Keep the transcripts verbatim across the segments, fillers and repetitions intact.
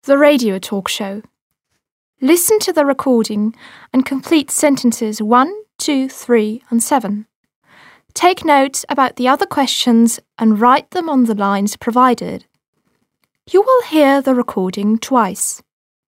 the radio talk show. Listen to the recording and complete sentences one, two, three, and seven. Take notes about the other questions and write them on the lines provided. You will hear the recording twice.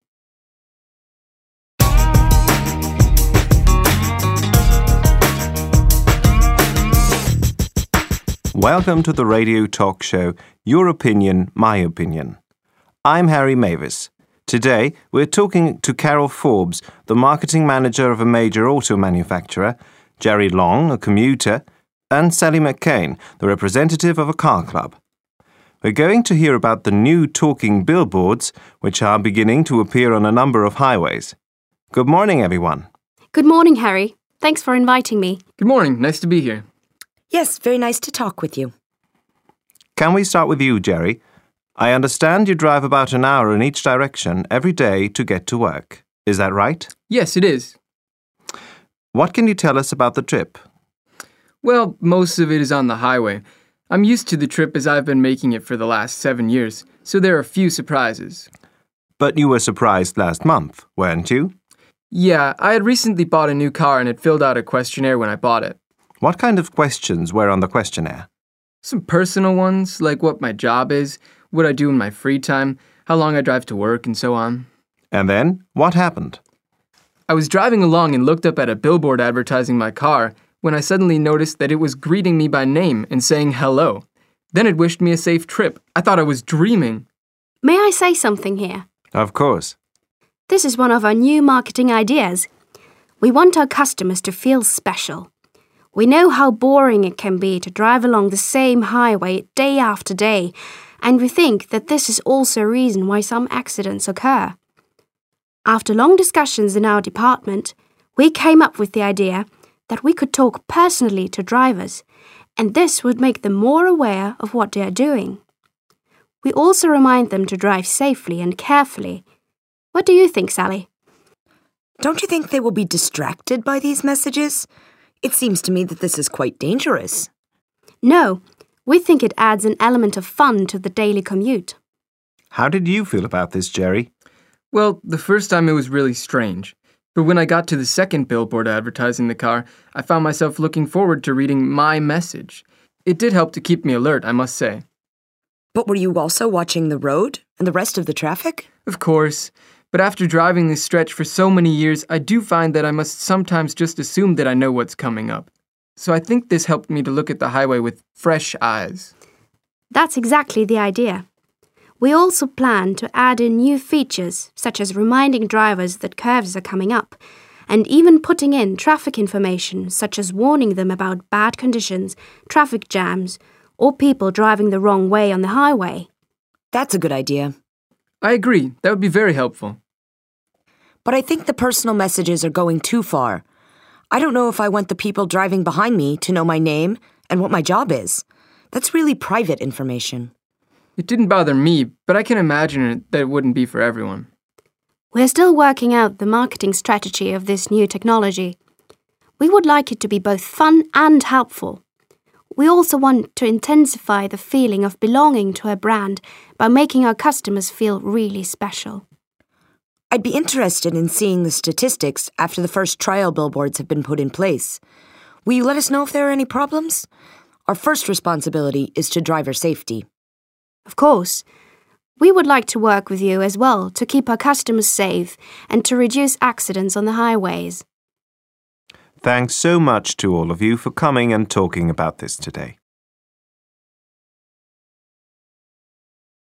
Welcome to the radio talk show, Your Opinion, My Opinion. I'm Harry Mavis. Today, we're talking to Carol Forbes, the marketing manager of a major auto manufacturer, Jerry Long, a commuter, and Sally McCain, the representative of a car club. We're going to hear about the new talking billboards, which are beginning to appear on a number of highways. Good morning, everyone. Good morning, Harry. Thanks for inviting me. Good morning. Nice to be here. Yes, very nice to talk with you. Can we start with you, Jerry? I understand you drive about an hour in each direction every day to get to work. Is that right? Yes, it is. What can you tell us about the trip? Well, most of it is on the highway. I'm used to the trip as I've been making it for the last seven years, so there are a few surprises. But you were surprised last month, weren't you? Yeah, I had recently bought a new car and had filled out a questionnaire when I bought it. What kind of questions were on the questionnaire? Some personal ones, like what my job is, what I do in my free time, how long I drive to work, and so on. And then, what happened? I was driving along and looked up at a billboard advertising my car when I suddenly noticed that it was greeting me by name and saying hello. Then it wished me a safe trip. I thought I was dreaming. May I say something here? Of course. This is one of our new marketing ideas. We want our customers to feel special. We know how boring it can be to drive along the same highway day after day, and we think that this is also a reason why some accidents occur. After long discussions in our department, we came up with the idea that we could talk personally to drivers, and this would make them more aware of what they are doing. We also remind them to drive safely and carefully. What do you think, Sally? Don't you think they will be distracted by these messages? It seems to me that this is quite dangerous. No, we think it adds an element of fun to the daily commute. How did you feel about this, Jerry? Well, the first time it was really strange. But when I got to the second billboard advertising the car, I found myself looking forward to reading my message. It did help to keep me alert, I must say. But were you also watching the road and the rest of the traffic? Of course. But after driving this stretch for so many years, I do find that I must sometimes just assume that I know what's coming up. So I think this helped me to look at the highway with fresh eyes. That's exactly the idea. We also plan to add in new features, such as reminding drivers that curves are coming up, and even putting in traffic information, such as warning them about bad conditions, traffic jams, or people driving the wrong way on the highway. That's a good idea. I agree. That would be very helpful. But I think the personal messages are going too far. I don't know if I want the people driving behind me to know my name and what my job is. That's really private information. It didn't bother me, but I can imagine that it wouldn't be for everyone. We're still working out the marketing strategy of this new technology. We would like it to be both fun and helpful. We also want to intensify the feeling of belonging to a brand by making our customers feel really special. I'd be interested in seeing the statistics after the first trial billboards have been put in place. Will you let us know if there are any problems? Our first responsibility is to driver safety. Of course. We would like to work with you as well to keep our customers safe and to reduce accidents on the highways. Thanks so much to all of you for coming and talking about this today.